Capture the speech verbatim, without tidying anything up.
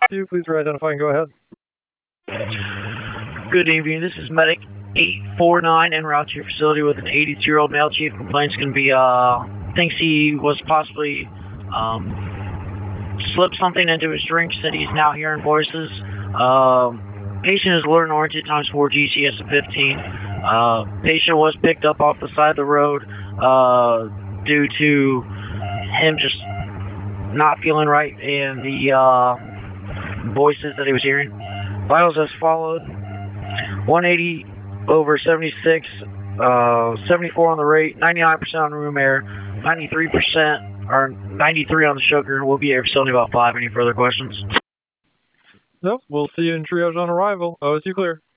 you. Please identify and go ahead. Good evening. This is Medic eight four nine en route to your facility with an eighty-two-year-old male. Chief complaints going to be, uh, thinks he was possibly, um, slipped something into his drink, said he's now hearing voices. Um, patient is alert and oriented, times four G C S of fifteen. Uh, patient was picked up off the side of the road, uh, due to him just not feeling right and the, uh, voices that he was hearing. Vitals as followed: one eighty over seventy-six, uh, seventy-four on the rate, ninety-nine percent on room air, ninety-three percent, or ninety-three on the sugar. We'll be at your facility about five. Any further questions? No, we'll see you in triage on arrival. O S U clear.